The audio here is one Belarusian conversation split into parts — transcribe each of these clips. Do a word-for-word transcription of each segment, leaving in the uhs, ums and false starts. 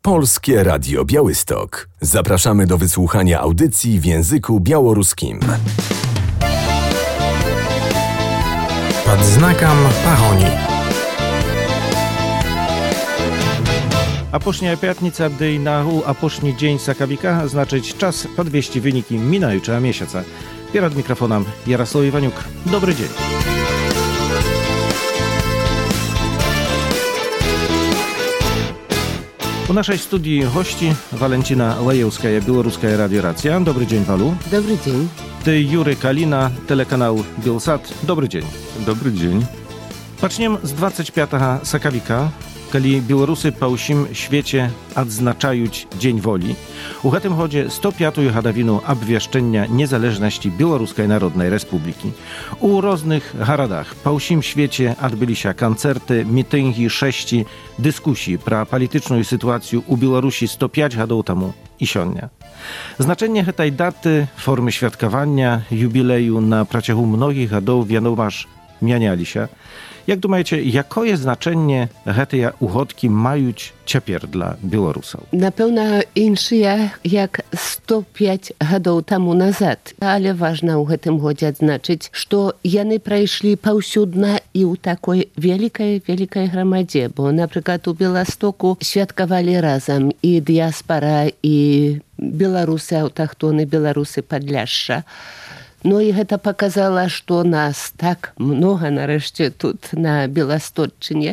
Polskie Radio Białystok. Zapraszamy do wysłuchania audycji w języku białoruskim. Pod znakом pahoni. Apošnia piatnica, gdy na apošni dzień Sakawika znaczyć czas podwieści wyniki minającego miesiąca. Przed mikrofonem Jarosław Iwaniuk. Dobry dzień. U naszej studii gości Walentina Lejewska, Białoruska Radio Racja. Dobry dzień, Walu. Dobry dzień. Ty Jury Kalina, telekanał Bielsat. Dobry dzień. Dobry dzień. Zaczniem z dwudziestego piątego Sakawika, kiedy Białorusy po wszystkim świecie odznaczają Dzień Woli. U tym chodzie sto piątą hadawinu obwieszczenia niezależności Białoruskiej Narodnej Republiki. U różnych haradach po wszystkim świecie odbyli się koncerty, mityngi, sześci, dyskusji pra polityczną sytuację u Białorusi sto pięć hadów temu i sionia. Znaczenie tej daty, formy świadkowania, jubileju na przeciągu mnogich hadów wianomaż mianiali się. Jak думаете, jakie znaczenie te uchodki mają teraz dla Białorusów? Na pewno insze jak sto pięć lat temu nazad. Ale ważne w tym chodzie znaczyć, że one przeszli powsюdno i w takiej wielkiej, wielkiej gromadzie, bo na przykład u Białostoku świadkowali razem i diaspora, i Białorusy autochtony, Białorusy Podляшsza. No i to pokazało, że nas tak много nareszcie tu na Białostocczynie.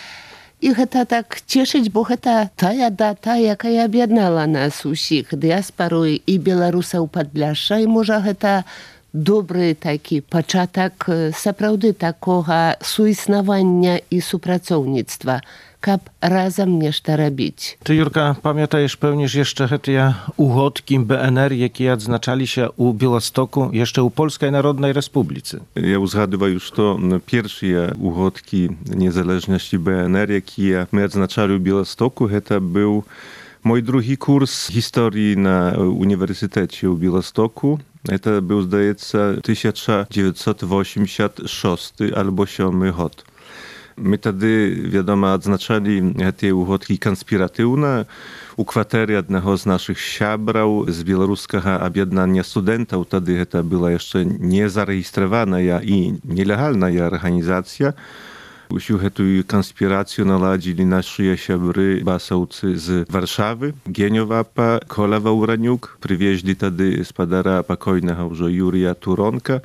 I to tak cieszyć, bo to ta data, jaka objednała nas wszystkich, diasporu i Białorusów Podляшsza. I może to dobry taki początek naprawdę takiego suisnowania i współpracownictwa. Kap razem nešto robić. Ty, Jurka, pamiętajesz pełnisz jeszcze te uchodki B N R, jakie odznaczali się u Białostoku, jeszcze u Polskiej Narodnej Republice? Ja uzgadywam już to pierwsze uchodki niezależności B N R, jakie my odznaczali u Białostoku. To był mój drugi kurs historii na Uniwersytecie u Białostoku. To był, zdaje się, tysiąc dziewięćset osiemdziesiąty szósty albo siódmy rok. My wtedy, wiadomo, odznaczali te uchodki konspiratywne u kwatery jednego z naszych siabrał z Białoruskiego Objednania Studentów. Wtedy to była jeszcze niezarejestrowana i nielegalna organizacja. Usił tę konspirację naladzili nasi siabry basowcy z Warszawy, Gieniowapa, Kola Wałraniuk. Przywieźli wtedy spadara pokojnego już Jurija Turonka.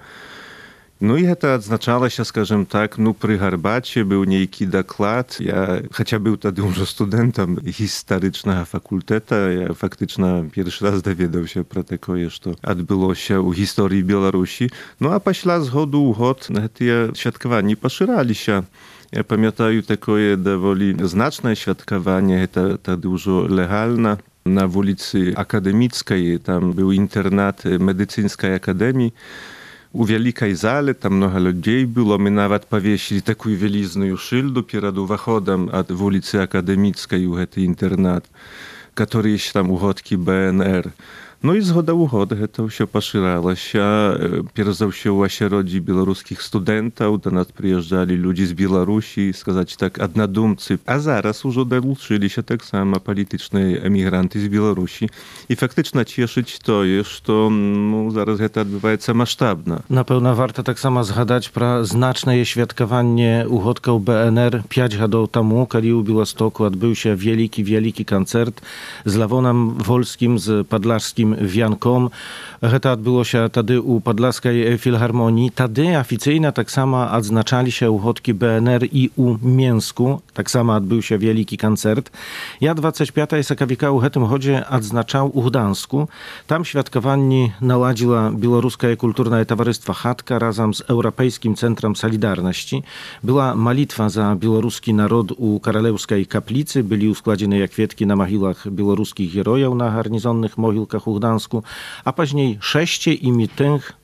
No i to odznaczało się, скажем tak, no przy herbacie był niejaki dokład. Ja, chociaż był wtedy już studentem historycznego fakultetu, ja faktycznie pierwszy raz dowiedział się pro takie, że to odbyło się u historii Białorusi. No a pośla zgodu uchod, te świadkowania poszerali się. Ja pamiętam takie dowoli znaczne świadkowanie, to, to dużo legalne. Na ulicy Akademickiej, tam był internat Medycyńskiej Akademii. U wielkiej zale, tam mnogo ludzi było, my nawet powiesili taką wielizną szyldu przed wychodem od ulicy Akademickiej u ten internat, który jest tam uchodki B N R. No i zgoda uchody, to się poszerzało się. Pierwsze się u ośrodzi białoruskich studentów, do nas przyjeżdżali ludzie z Białorusi, skazać tak, odnadumcy. A zaraz już dołączyli się tak samo polityczni emigranty z Białorusi. I faktycznie cieszyć to jest, że no, zaraz to odbywa się masштабно. Na pewno warto tak samo zgadać pro znaczne świadkowanie uchodków B N R pięć lat temu, kiedy u Białostoku odbył się wielki, wielki koncert z Lawonem Wolskim, z Podlaszskim Wiankom. To odbyło się wtedy u Podlaskiej Filharmonii. Wtedy oficjalnie tak samo odznaczali się uchodki B N R i u Mięsku. Tak samo odbył się wielki koncert. Ja dwudziestego piątego Sakawika u tym chodzie odznaczał u Gdańsku. Tam świadkowani naładziła Białoruskie Kulturne Towarzystwo Chatka razem z Europejskim Centrum Solidarności. Była malitwa za białoruski naród u Karolewskiej Kaplicy. Byli uskładzione kwietki na mogiłach białoruskich herojów na garnizonnych mogilkach u Gdańsku, a później szeście i mitynг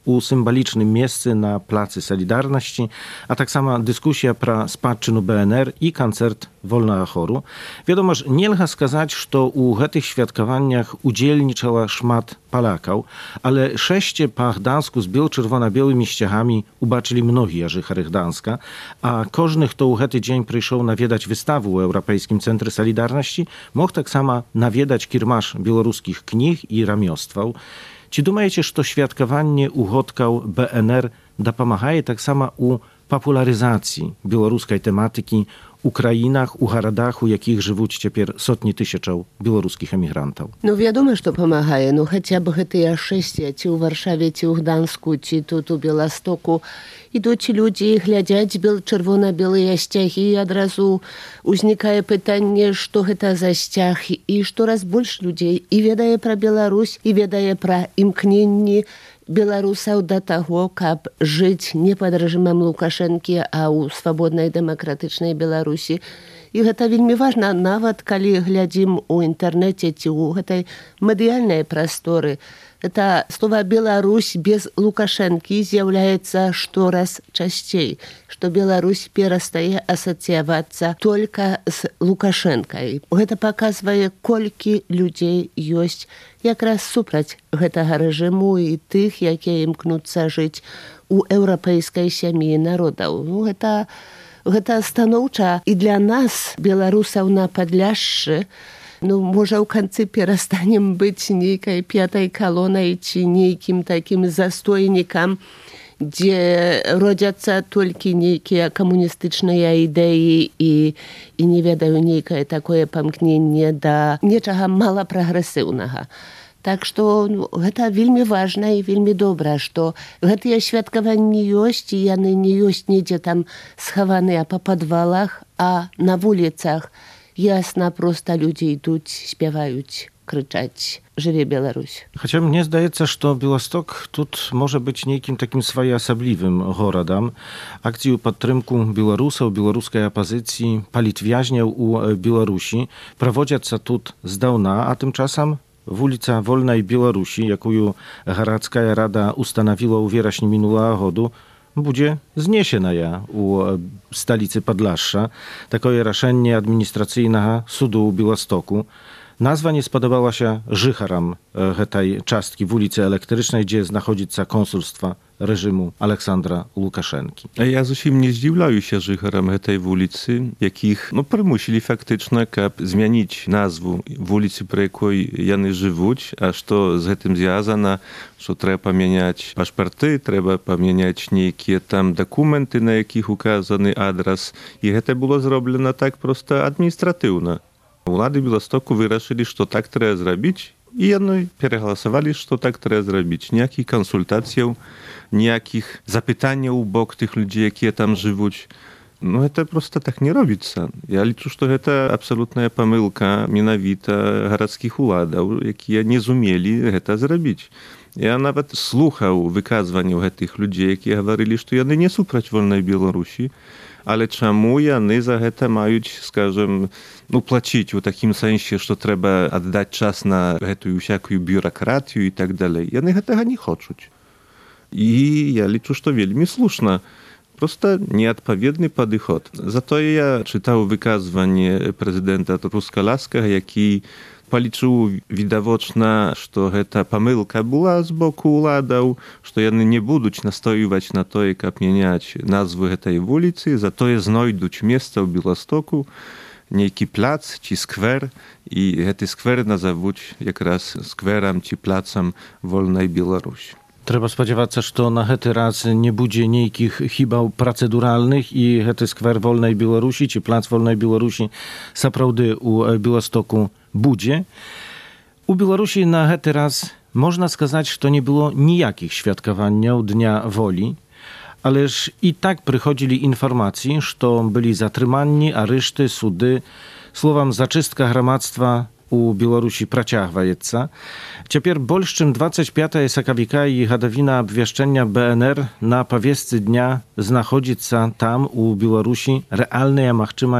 u symbolicznym miejscu na placy Solidarności, a tak samo dyskusja pra spadczynu B N R i koncert wolnego choru. Wiadomo, że nie lcha skazać, że u tych świadkowaniach udzielniczała szmat Polaków, ale szeście pa Gdańsku z biało-czerwono-białymi ściechami ubaczyli mnogi Jerzy Gdańska, a każdy, kto u hety dzień przyszedł nawiedać wystawę u Europejskim Centrum Solidarności, mógł tak samo nawiedać kiermasz białoruskich knih i ramiostwał. Czy думаете, że to świadkowanie uchodkał B N R dopomaga tak samo u popularyzacji białoruskiej tematyki u krajinach, u garadach, u jakich żywą ciepер sotni tysięczów białoruskich emigrantów? No wiadomo, że pomaga. No chociażby te szeście, czy u Warszawie, czy u Gdańsku, czy tu, tu Białostoku. Idą ci ludzie, глядять biel, czerwono-białe ściechy i od razu uznikaje pytanie, co to za ściech i coraz больше ludzi i wiedaje про Białoruś, i wiedaje про imknienie Белорусаў до того, каб жыць не пад рэжымам Лукашэнкі, а ў свабоднай дэмакратычнай Беларусі. І гэта вельмі важна, нават калі глядзім у інтэрнэце ці ў гэтай медыяльнай прасторы. Это слово «Беларусь» без Лукашэнкі з'яўляецца штораз часцей, што Беларусь перастае асацыявацца только з Лукашэнкай. Гэта паказвае, колькі людзей ёсць якраз супраць гэтага рэжыму і тых, якія імкнуцца жыць у еўрапейскай сям'і народаў. Ну, гэта, гэта станоўча і для нас, беларусаў на Падляшшы, ну, можа, ў канцы перастанем быць нейкай пятай калонай ці нейкім такім застойнікам, дзе родзяцца толькі нейкія камуністычныя ідэі і, і не ведаю, нейкае такое памкненне да нечага малапрагрэсіўнага. Так што ну, гэта вельмі важна і вельмі добра, што гэтыя святкаванні ёсць, і яны не ёсць недзе там схаваныя па падвалах, а на вуліцах. Ясна, проста людзі ідуць, спяваюць, крычаць. Жыве Беларусь. Chociaż mnie zdaje się, że Białystok тут może być niekim takim swojosobliwym gorodem. Akcję podtrymku Białorusów, białoruskiej opozycji, politwiaźniów u Białorusi prowadzić się тут zdawna, a tymczasem w ulica Wolnej Białorusi, jaką Garadzka Rada ustanowiła u wieраśni minulego roku, będzie zniesiona ja u stolicy Podlasza. Takie raszenie administracyjnego sudu w Białostoku. Nazwa nie spodobała się życharam tej czastki w ulicy Elektrycznej, gdzie znajduje się konsulstwa reżimu Aleksandra Łukaszenki. A ja zosiem nie zdziwiłam się życharam tej ulicy, jakich no, przymusili faktycznie, kab zmienić nazwę w ulicy, przy jakiej jany żywuć, a to z tym związane, że trzeba pamiętać paszporty, trzeba pamiętać niejakie tam dokumenty, na jakich ukazany adres. I to było zrobione tak prosto administratywnie. Władze Białegostoku wyraszyli, że tak trzeba zrobić i oni przegłosowali, że tak trzeba zrobić. Nijakich konsultacji, nijakich zapytań u bok tych ludzi, jakie tam żyją. No to prosto tak nie robić się. Ja liczę, że to absolutna pomyłka mianowita garadzkich władów, jakie nie zumieli to zrobić. Ja nawet słuchał wykazywań tych ludzi, jakie mówili, że oni nie są przeciw wolnej Białorusi, ale czemu oni za to mają, скажем, no, płacić w takim sensie, że trzeba oddać czas na tę wszelką biurokrację i tak dalej. Oni tego nie chcą. I ja liczę, że to wielmi słuszne. Prosto nieodpowiedni podchod. Za to ja czytał wykazywanie prezydenta Truskolaskiego, jaki policzył widocznie, że ta pomyłka była z boku władów, że oni nie będą nastojować na to, jak zmieniać nazwę tej ulicy, za to je znajdą miejsce w Białymstoku, niejaki plac czy skwer i ten skwer nazwą jakraz skwerem czy placem Wolnej Białorusi. Trzeba spodziewać się, że na ten raz nie będzie niejkich chyba proceduralnych i ten skwer Wolnej Białorusi czy plac Wolnej Białorusi naprawdę u Białymstoku będzie. U Białorusi na ten raz można сказать, że to nie było nijakich świadkowań Dnia Woli, ależ i tak przychodzili informacje, że byli zatrzymani, areszty, sudy, słowem zaczystka gramadztwa u Białorusi prociągается. Теперь больше, чем двадцать пятого сакавика и годовина обвещения Б Н Р на повестce dnia znaходится там у Białorusi realna możliwość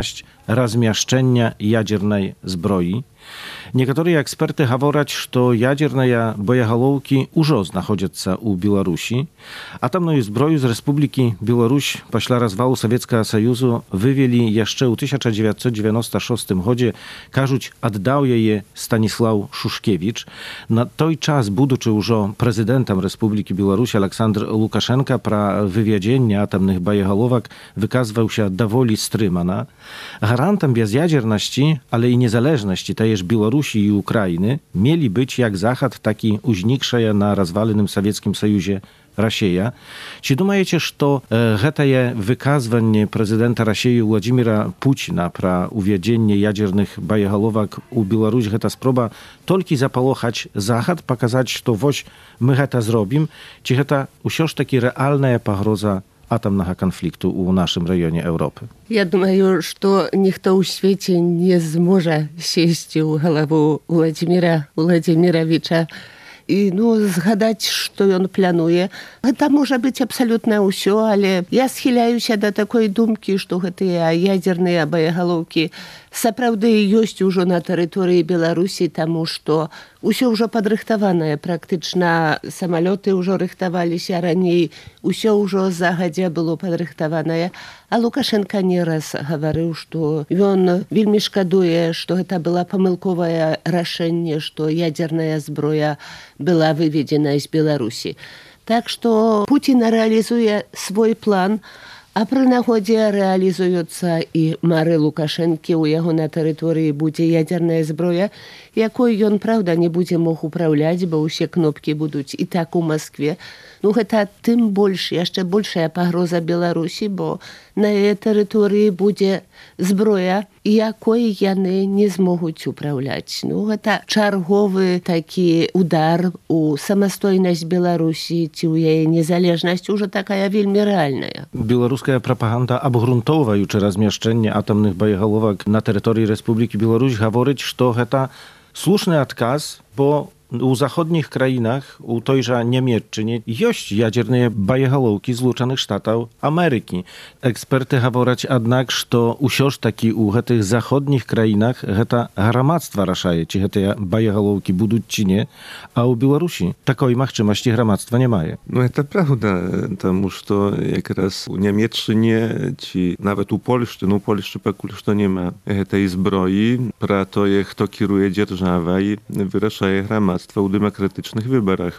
размяшчэння ядзернай зброі. Некаторыя эксперты гавораць, што ядзерныя боегалоўкі ўжо знаходзяцца ў Беларусі. Атамную зброю з Рэспублікі Беларусь пасля развалу Савецкага Саюзу вывелі яшчэ ў тысяча дзевяцьсот дзевяноста шостым годзе. Кажуць, аддаў яе Станіслаў Шушкевіч. На той час, будучы ўжо прэзідэнтам Рэспублікі Беларусь, Александр Лукашенка пра вывядзенне атамных боегаловак выказваўся даволі стрымана. Гарантам бяз'ядзернасці, але і незалежнасці таеш Беларусі і Украіны мелі быць як Захад, так і узнікшая на разваленым Савецкім Саюзе Расія. Ці думаеце, што э, гэтае выказванне прэзідэнта Расіі Владзіміра Пуціна пра увядзенне ядзерных боегаловак у Беларусь гэта спроба толькі запалохаць Захад, паказаць, што вось мы гэта зробім, ці гэта ўсё ж такі рэальная пагроза атамнага канфлікту ў нашым раёне Еўропы? Я думаю, што ніхто ў свеце не зможа сесці ў галаву Владзіміра Владзіміравіча і ну, згадаць, што ён плануе. Гэта можа быць абсалютна ўсё, але я схіляюся да такой думкі, што гэтыя ядзерныя боегалоўкі сапраўды ёсць ужо на тэрыторыі Беларусі, таму што ўсё ўжо падрыхтаванае, практычна самалёты ўжо рыхтаваліся раней, усё ўжо загадзя было падрыхтаванае. А Лукашенка не раз гаварыў, што ён вельмі шкадуе, што гэта была памылковае рашэнне, што ядзерная зброя была выведзена з Беларусі. Так што Пуцін рэалізуе свой план, а пры нагодзе рэалізуюцца і мары Лукашэнкі. У яго на тэрыторыі будзе ядзерная зброя, якой ён, праўда, не будзе мог управляць, бо ўсе кнопкі будуць і так у Маскве. Ну, гэта тым больш, яшчэ большая пагроза Беларусі, бо на яе тэрыторыі будзе зброя, якой яны не змогуць управляць. Ну, гэта чарговы такі удар у самастойнасць Беларусі ці ў яе незалежнасць, ужо такая вельмі рэальная. Беларуская прапаганда, абгрунтоўваючы размяшчэнне атамных боегаловак на тэрыторыі Рэспублікі Беларусь, гаворыць, што гэта слушны адказ, бо у заходніх краінах, у той жа Нямецчыне, ёсць ядзерныя боегалоўкі Злучаных Штатаў Амерыкі. Эксперты гавораць, аднак, што ўсё ж такі ў гэтых заходніх краінах гэта грамадства рашае, ці гэтыя боегалоўкі будуць ці не, а ў Беларусі такой магчымасці грамадства не мае. Ну, это правда, таму што якраз у Нямецчыне ці нават у Польшчы, ну, у Польшчы пакуль што няма гэтай зброі, пра тое, хто кіруе дзяржавай, вырашае грамадства ў дэмакратычных выбарах.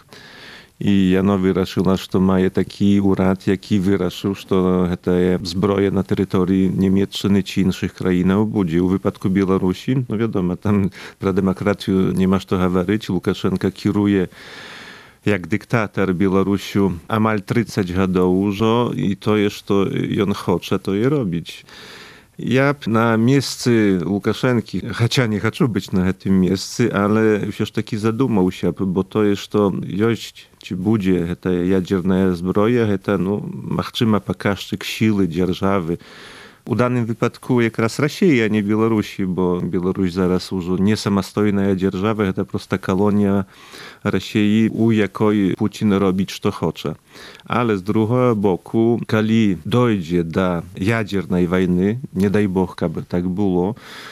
І яно вырашыла, што мае такі ўрад, які вырашыў, што гэтая зброя на тэрыторыі Нямецчыны ці іншых краінаў будзе. У выпадку Беларусі, ну, вядома, там пра дэмакратыю няма што гаварыць. Лукашенка кіруе як дыктатар Беларусю амаль трыццаць гадоў ужо, і тое, што ён хоча, тое робіць. Я б на месцы Лукашэнкі, хаця не хачу быць на гэтым месцы, але ўсё ж такі задумаўся, бо тое, што ёсць ці будзе гэтая ядзерная зброя, гэта, ну, магчыма, паказчык сілы дзяржавы. У даным выпадку якраз Расія, а не Беларусі, бо Беларусь зараз ужо не самастойная дзяржава, гэта проста калонія Расіі, у якой Пуцін робіць, што хоча. Але з другого боку, калі дойдзе да ядзернай вайны, не дай Бог, каб так было,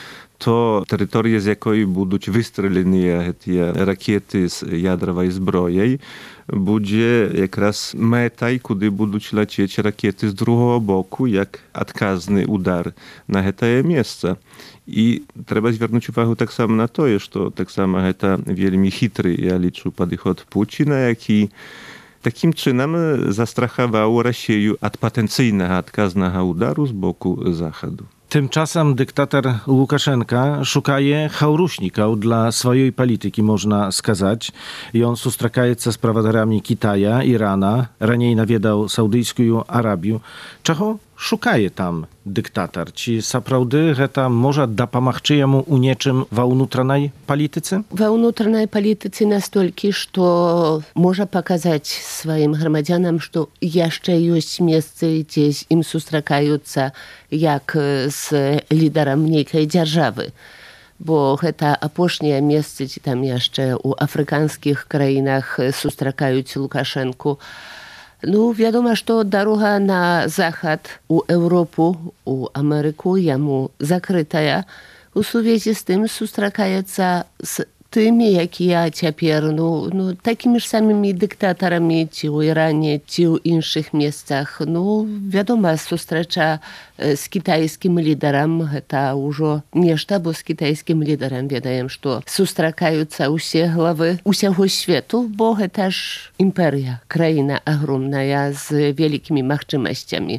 то тэрыторыя, з якой будуць выстраленыя гэтыя ракеты з ядравай зброяй, будзе якраз мэтай, куды будуць лацець ракеты з другого боку, як адказны удар на гэтае месца. І трэба звярнуць увагу таксама на тое, што таксама гэта вельмі хітры, я лічу, падыход Пуціна, які такім чынам застрахаваў Расію ад патэнцыйнага адказнага удару з боку Захаду. Tymczasem dyktator Łukaszenka szukaje chałruśnikał dla swojej polityki, można skazać. I on sustrakajeca z prawadarami Kitaja, Irana, raniej nawiedał Saudyjską Arabię. Czego szukaje tam dyktator? Czy sapraudy гэта może dapamachczy jemu u nieczym w внутренней polityce? W внутренней polityce настолькі, что może pokazać swoim громадянам, что jeszcze jest miejsce, gdzie im sustrakajuцца jak z liderem niejkiej dzierżawy. Bo гэта апошняе месцы, ці там яшчэ у афрыканскіх краінах сустракаюць Лукашэнку. Ну, wiadomo, что дорога на заход у Европу, у Америку, яму закрытая. У связи с тым сустракаецца з тымі, якія цяпер, ну, ну, такімі ж самымі дыктатарамі ці ў Іране, ці ў іншых месцах. Ну, вядома, сустрэча з кітайскім лідарам, гэта ўжо нешта, бо з кітайскім лідарам ведаем, што сустракаюцца ўсе главы усяго свету, бо гэта ж імперыя, краіна агромная з вялікімі магчымасцямі.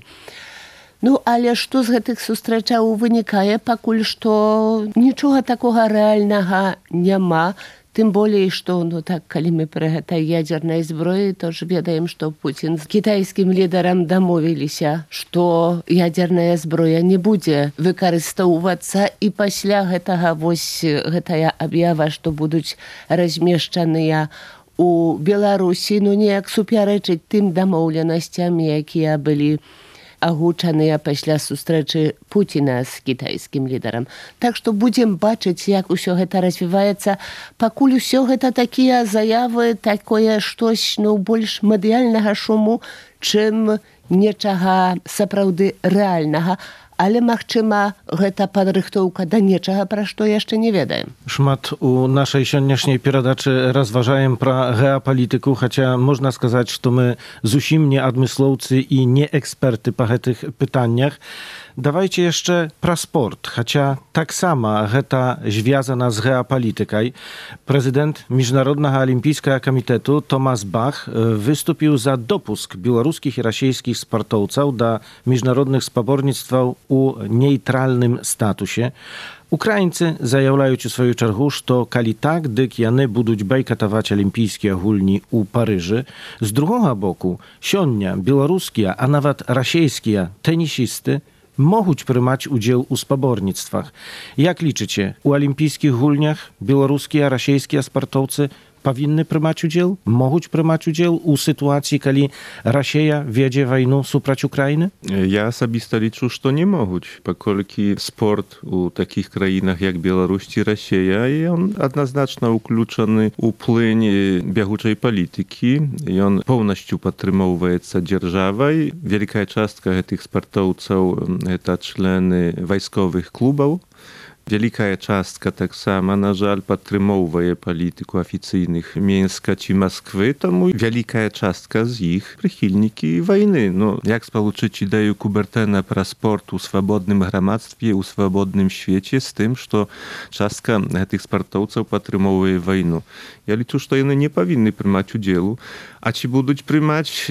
Ну, але што з гэтых сустрэчаў вынікае, пакуль што нічога такога рэальнага няма, тым болей, што, ну так, калі мы пры гэтай ядзернай зброі, то ж ведаем, што Пуцін з кітайскім лідарам дамовіліся, што ядзерная зброя не будзе выкарыстоўвацца, і пасля гэтага вось гэтая аб'ява, што будуць размешчаныя у Беларусі, ну неяк супярэчыць тым дамоўленасцям, якія былі агучаныя пасля сустрэчы Пуціна з кітайскім лідарам. Так што будзем бачыць, як усё гэта развіваецца. Пакуль усё гэта такія заявы, такое штось, ну, больш медыяльнага шуму, чым нечага сапраўды рэальнага. Але, магчыма, гэта падрыхтоўка да нечага, пра што яшчэ не ведаем. Шмат у нашай сённяшняй перадачы разважаем пра геапалітыку, хаця можна сказаць, што мы зусім не адмыслоўцы і не эксперты па гэтых пытаннях. Давайце яшчэ пра спорт, хаця таксама гэта звязана з геапалітыкай. Прэзідэнт Міжнароднага алімпійскага камітэту Томас Бах выступіў за допуск беларускіх і расійскіх спартоўцаў да міжнародных спаборніцтваў у нейтральным статусе. Украінцы заяўляюць у сваю чаргу, што калі так, дык яны будуць байкатаваць алімпійскія гульні ў Парыжы. З другога боку, сёння беларускія, а нават расійскія тэнісісты могуць прымаць удзел у спаборніцтвах. Як лічыце, у алімпійскіх гульнях беларускія, расійскія спартоўцы павінны прымаць удзел, могуць прымаць удзел у сітуацыі, калі Расія вядзе вайну супраць Украіны? Я асабіста лічу, што не могуць, паколькі спорт у такіх краінах, як Беларусь ці Расія, ён адназначна ўключаны ў плынь бягучай палітыкі. Ён поўнасцю падтрымоўваецца дзяржавай. Вялікая частка гэтых спартоўцаў гэта члены вайсковых клубаў. Вялікая частка таксама, на жаль, падтрымоўвае палітыку афіцыйных Мінска ці Масквы, таму вялікая частка з іх прыхільнікі вайны. Ну, як спалучыць ідэю Кубертэна пра спорт у свабодным грамадстве, у свабодным свеце з тым, што частка гэтых спартоўцаў падтрымоўвае вайну. Я лічу, што яны не павінны прымаць удзелу, а ці будуць прымаць,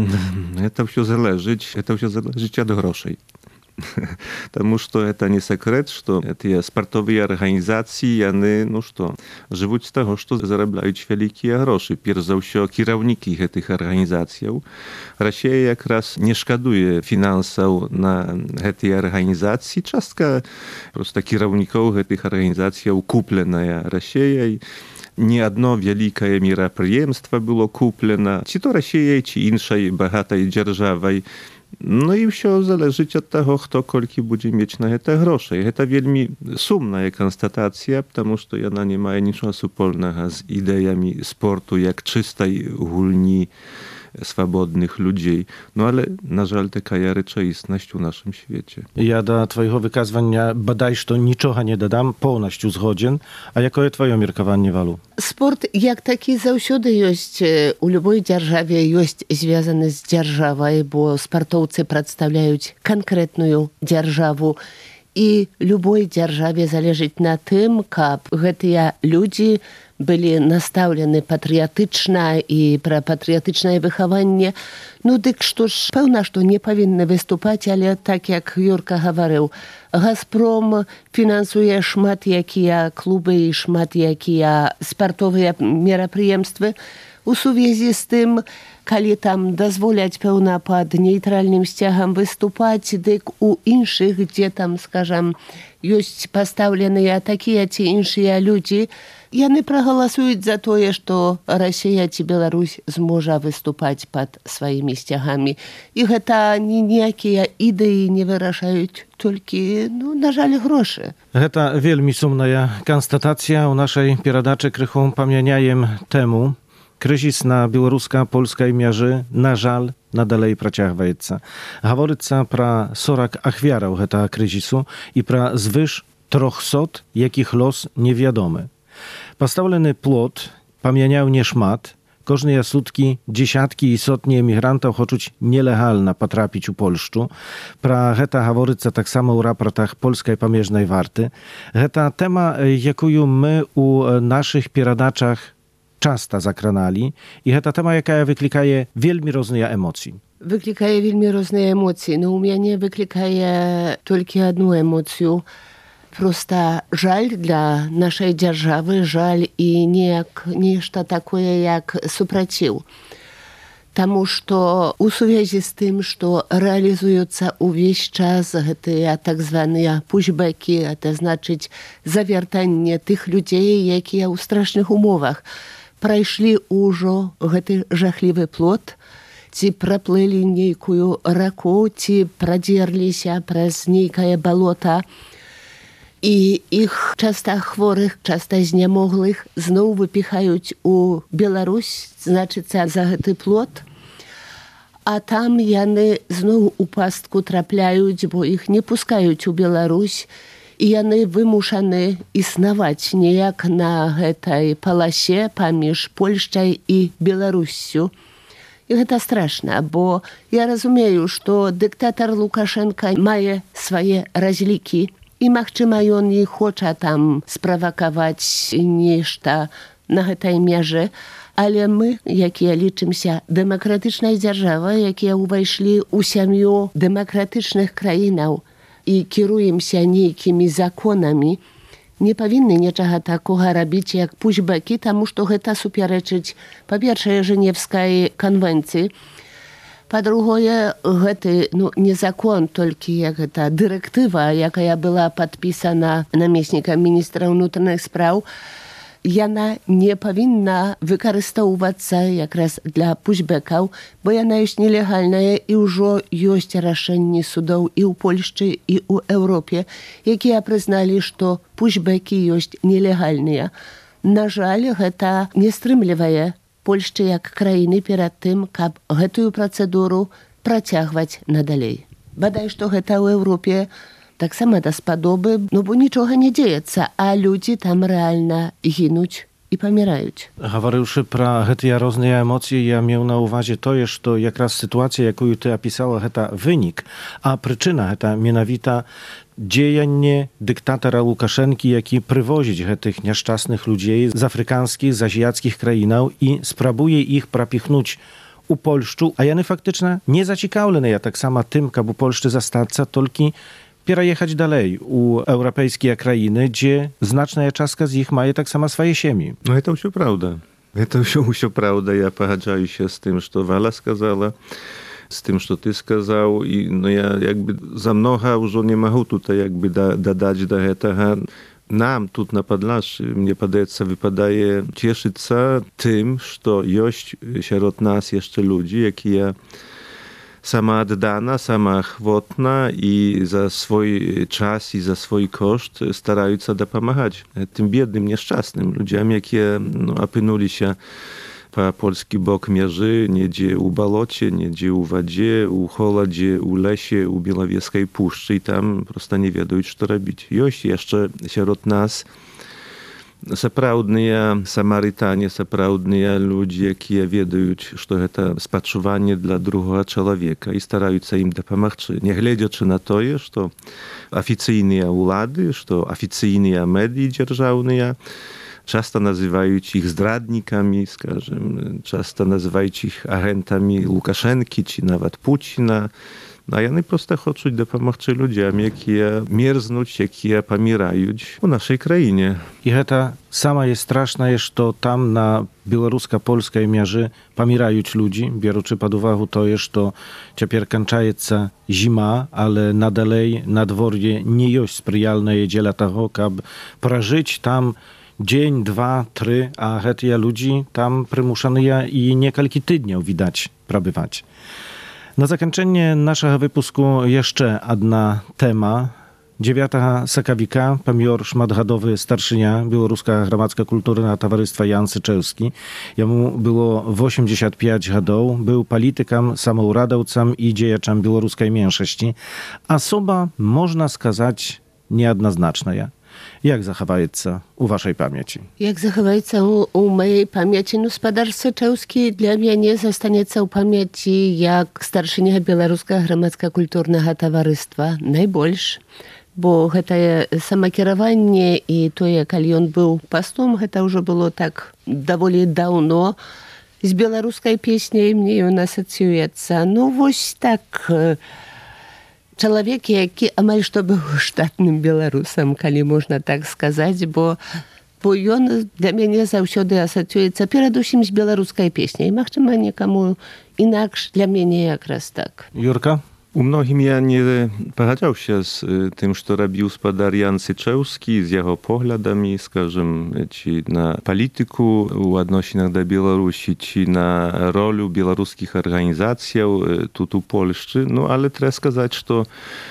гэта ўсё залежыць, гэта ўсё залежыць ад грошай. Таму што гэта не сакрэт, што тыя спартовыя арганізацыі, яны, ну што, жывуць з таго, што зарабляюць вялікія грошы. Перш за ўсё кіраўнікі гэтых арганізацыяў. Расія якраз не шкадуе фінансаў на гэтыя арганізацыі. Частка проста кіраўнікоў гэтых арганізацыяў купленая Расіяй. Не адно вялікае мерапрыемства было куплена, ці то Расіяй, ці іншай багатай дзяржавай. Ну і ўсё залежыць ад таго, хто колькі будзе мець на гэта грошай. Гэта вельмі сумная канстатацыя, таму што яна не мае нічога супольнага з ідэямі спорту як чыстай гульні свабодных людзей. Ну але, на жаль, такая рэчаіснасць у нашым свеце. Я да твайго выказвання бадай што нічога не дадам, поўнасцю згодзен. А якое тваё меркаванне, Валу? Спорт як такі заўсёды ёсць у любой дзяржаве, ёсць звязаны з дзяржавай, бо спартоўцы прадстаўляюць канкрэтную дзяржаву. І любой дзяржаве залежыць на тым, каб гэтыя людзі былі настаўлены патрыятычна і пра патрыятычнае выхаванне. Ну, дык што ж, пэўна, што не павінны выступаць, але так, як Юрка гаварыў, «Газпром» фінансуе шмат якія клубы і шмат якія спартовыя мерапрыемствы. У сувязі з тым, калі там дазволяць, пэўна, пад нейтральным сцягам выступаць, дык у іншых, дзе там, скажам, ёсць пастаўленыя такія ці іншыя людзі, яны прагаласуюць за тое, што Расія ці Беларусь зможа выступаць пад сваімі сцягамі. І гэта ніякія ідэі не вырашаюць, толькі, ну, на жаль, грошы. Гэта вельмі сумная канстатацыя. У нашай перадачы крыху памяняем тэму. Kryzys na białorusko-polskiej mierze, na żal, nadalej працягваецца. Гаворыцца пра сорок ахвяраў гэтага крызісу і пра звыш трохсот, якіх лос невядомы. Пастаўлены плот памяняў нешмат. Кожныя суткі дзесяткі і сотні эмігрантаў хочуць нелегальна патрапіць у Польшчу. Пра гэта гаворыцца таксама ў рапартах польскай памежнай варты. Гэта тэма, якую мы ў нашых перадачах часта закраналі, і гэта тэма, якая выклікае вельмі розныя эмоцыі. Выклікае вельмі розныя эмоцыі, но ў мяне выклікае толькі адну эмоцыю. Просто жаль для нашай дзяржавы, жаль і неяк нешта такое, як супраціў. Таму што ў сувязі з тым, што рэалізуюцца ўвесь час гэтыя так званыя пушбэкі, это значыць завяртанне тых людзей, якія ў страшных умовах прайшлі ўжо гэты жахлівы плот, ці праплылі нейкую раку, ці прадзерліся праз нейкае балота, і іх часта хворых, часта знямоглых зноў выпіхаюць у Беларусь, значыцца, за гэты плот, а там яны зноў у пастку трапляюць, бо іх не пускаюць у Беларусь, і яны вымушаны існаваць неяк на гэтай паласе паміж Польшчай і Беларуссю. І гэта страшна, бо я разумею, што дыктатар Лукашенка мае свае разлікі, і, магчыма, ён не хоча там справакаваць нешта на гэтай мяжы, але мы, якія лічымся дэмакратычнай дзяржавай, якія ўвайшлі ў сям'ю дэмакратычных краінаў і кіруемся нейкімі законамі, не павінны нічога такога рабіць, як пушбэкі, таму што гэта супярэчыць, па-першае, Жэневскай канвенцыі, па-другое, гэты ну, не закон, толькі як гэта дырэктыва, якая была падпісана намеснікам міністра ўнутраных спраў, яна не павінна выкарыстоўвацца якраз для пушбэкаў, бо яна ёсць нелегальная і ўжо ёсць рашэнні судоў і ў Польшчы, і ў Еўропе, якія прызналі, што пушбэкі ёсць нелегальныя. На жаль, гэта не стрымлівае Польшчы як краіны перад тым, каб гэтую працэдуру працягваць надалей. Бадай, што гэта ў Еўропе таксама даспадобы, ну бо нічога не дзеецца, а людзі там рэальна гінуць і паміраюць. Гаварыўшы пра гэтыя розныя эмоцыі, я меў на ўвазе тое, што якраз сітуацыя, якую ты апісала, гэта вынік, а прычына гэта менавіта дзеянне дыктатара Лукашэнкі, які прывозіць гэтых няшчасных людзей з афрыканскіх, з азіяцкіх краінаў і спрабуе іх прапіхнуць у Польшчу, а яны фактычна не зацікаўленыя таксама тым, каб у Польшчы застацца, толькі пераехаць далей у еўрапейскія краіны, дзе значная частка з іх мае таксама свае сем'і. No это ўсё правда. Это ўсё ўсё правда. Я пагаджаюся з тым, што Валя сказала, з тым, што ты сказаў, і ну я якби за многа ўжо не магу тут якби дадаць да гэтага. Нам тут на Падляшшы, мне падаецца, выпадае цешыцца тым, што ёсць сярод нас яшчэ людзі, якія самааддана, самаахвотна і за свой час і за свой кошт стараюцца дапамагаць тым бедным, няшчасным людзям, якія ну, апынуліся па польскі бок мяжы, недзе ў балоце, недзе ў вадзе, у холадзе, у лесе, у Белавежскай пушчы, і там проста не ведаюць, што рабіць. Ёсць яшчэ сярод нас сапраўдныя самарытане, сапраўдныя людзі, якія ведаюць, што гэта спачуванне для другога чалавека і стараюцца ім дапамагчы, нягледзячы на тое, што афіцыйныя ўлады, што афіцыйныя медыі дзяржаўныя часта называюць іх здраднікамі, скажем, часта называюць іх агентамі Лукашэнкі ці нават Пуціна. А яны проста хочуць дапамагчы людзям, якія мерзнуць, якія паміраюць у нашай краіне. І гэта самае страшнае, што там на беларуска-польскай мяжы паміраюць людзі, беручы пад увагу тое, што цяпер канчаецца зіма, але надалей надвор'е не ёсць спрыяльнае дзеля таго, каб пражыць там дзень, два, тры, а гэтыя людзі там прымушаныя і некалькі тыдняў, відаць, прабываць. Na zakończenie naszego wypusku jeszcze jedna tema. dziewiątego sakawika pamior szmatgadowy starszynia Białoruska Gromadzka Kulturna Towarzystwa Jan Syczewski. Jemu było osiemdziesiąt pięć gadów, był politykiem, samouradowcem i dziejaczem białoruskiej mniejszości. Osoba, można skazać, niejednoznaczna. Jak zachowaється u waszej pamięci? Jak zachowaється u, u mojej pamięci? No, Spadar Syczewski dla mnie zostaniecie u pamięci jak starszynia Białoruska Gromadzka Kulturnego Towarzystwa. Najbольш. Bo to samokierowanie i to, jak on był posłem, to już było tak доволі dawno. Z białoruskiej pieśni mnie on asocjuje. No właśnie tak... Człowiek, jaki amal że był sztatnym Białorusem, jeżeli można tak сказать, bo, bo on dla mnie zawsze asocjuje przede wszystkim z białoruskiej pieśni. I może nikomu inaczej, dla mnie jak raz tak. Jurka? U mnogim ja nie pogodzał się z tym, co robił Spadar Jan Syczewski, z jego poglądami, скажем, czy na polityku w odnosinach do Białorusi, czy na rolę białoruskich organizacji tu w Polsce. No ale trzeba сказать, że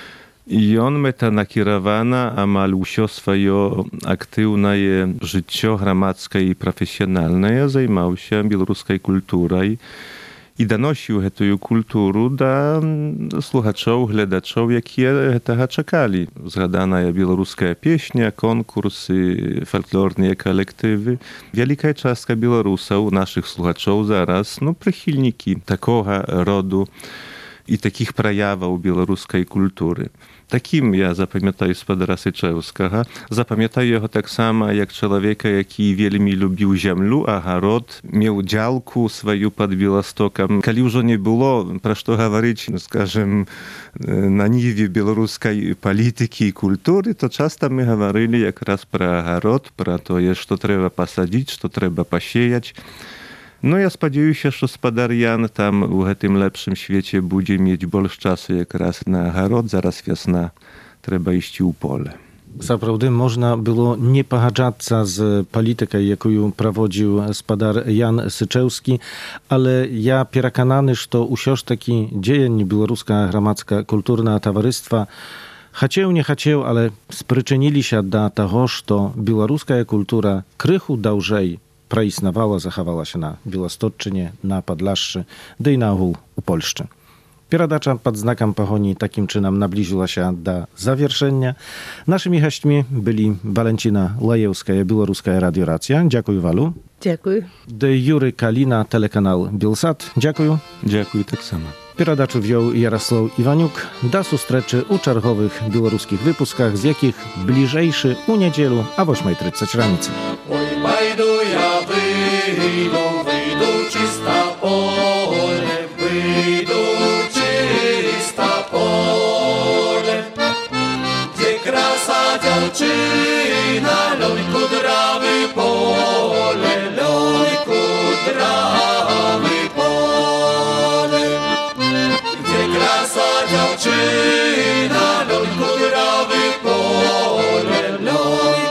i on meta nakierowana, amal usio swoje aktywne życie gromadzkie i profesjonalne zajmował się białoruską kulturą i donosił tę kulturę do słuchaczów, gledaczów, jakie tego czekali. Zgadana białoruska pieśnia, konkursy, folklorne kolektywy. Wielka część Białorusów, naszych słuchaczów zaraz, no przychylniki takiego rodu i takich przejawów białoruskiej kultury. Takim ja zapamiętаю Spadara Syczewskiego. Zapamiętаю jego tak samo jak człowieka, jaki wielmi lubił ziemię, a garod, miał działku swoją pod Białostokiem. Kiedy już nie było, про що говорить, скажем, na niwie białoruskiej polityki i kultury, to często my говорили якраз про garod, про to, co trzeba posadzić, co trzeba posiejać. No ja сподіваюся, що Спадар Ян там у tym lepszym świecie będzie mieć больше czasu jak raz na garod, zaraz wiosna, trzeba iść u pole. Zaprawdę można było nie pogodzać z polityką, jaką prowadził Spadar Jan Syczewski, ale ja przekonany, że usiąść taki dzień Białoruska Gromadzka Kulturna Towarzystwa chciał, nie chciał, ale spryczynili się do tego, że białoruska kultura krychu dłużej praistnowała, zachowała się na Białostocczynie, na Podlaszczy, da i na ogół u Polszczy. Pieradacza pod znakiem pogoni takim czynem nabliżyła się do zawieszenia. Naszymi gośćmi byli Walentina Lajewska, Białoruska Radio Racja. Dziękuję Walu. Dziękuję. De Jury Kalina, telekanał Bielsat. Dziękuję. Dziękuję tak samo. Pieradaczu wziął Jarosław Iwaniuk. Do sustreczy u czerwowych białoruskich wypuskach, z jakich bliżejszy u niedzielu, a o ósmej trzydzieści ranicy. Oj, pajdu ja wyjdą, wyjdą czysta pole, wyjdą czysta pole, gdzie krasa dziewczyna, loj kudrawy pole, loj kudrawy pole, gdzie krasa dziewczyna, loj kudrawy pole, loj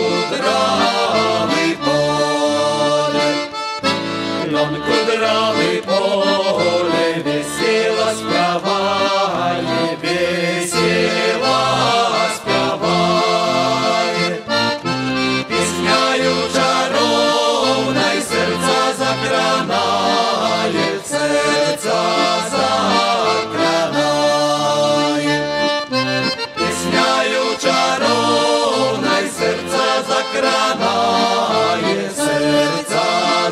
kudrawy pole, loj kudrawy pole, wesela śpiewaje, wesela śpiewaje, pieśniaju czarowna i serca zakranaje, serca zakranaje, pieśniaju czarowna i serca zakranaje, serca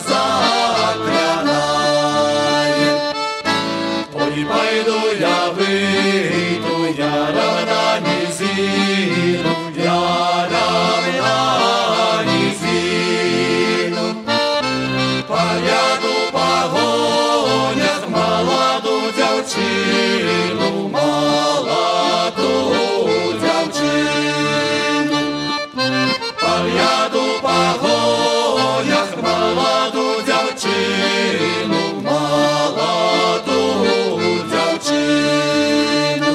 zakranaje. Oj, pajdu ja wyjdu, ja ravna nizinu, ja ravna nizinu, поляду погонят молоду дівчину, молоду дівчину, поляду погонят молоду дівчину, молоду дівчину.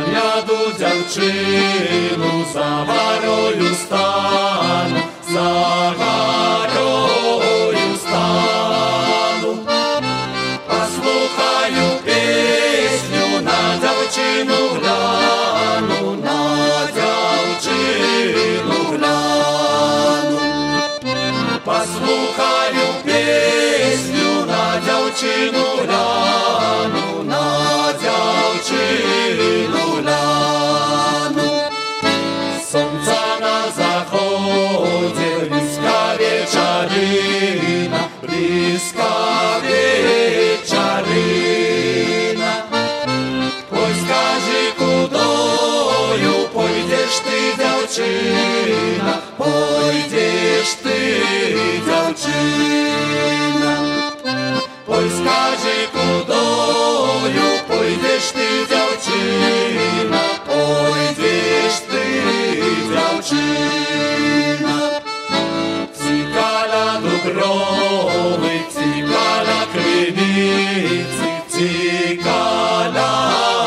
Поляду дівчину, за ворою стану, за дівчину гляну, на дівчину гляну. Сонце на заході, близька вечерина, близька вечерина. Ой, скажи, кудою пойдеш ти, дівчина, пойдеш ти, дівчина. Ой, скажи, кудою пойдеш ти, дівчина, пойдеш ти, дівчина. Цікаля дуброви, цікаля криниці, цікаля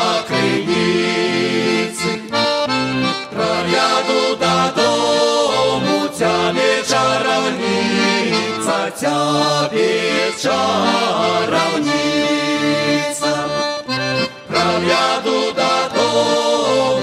криниці. Правляду додому, тябі чарівниця, тябі чарівниця. Правляду додому,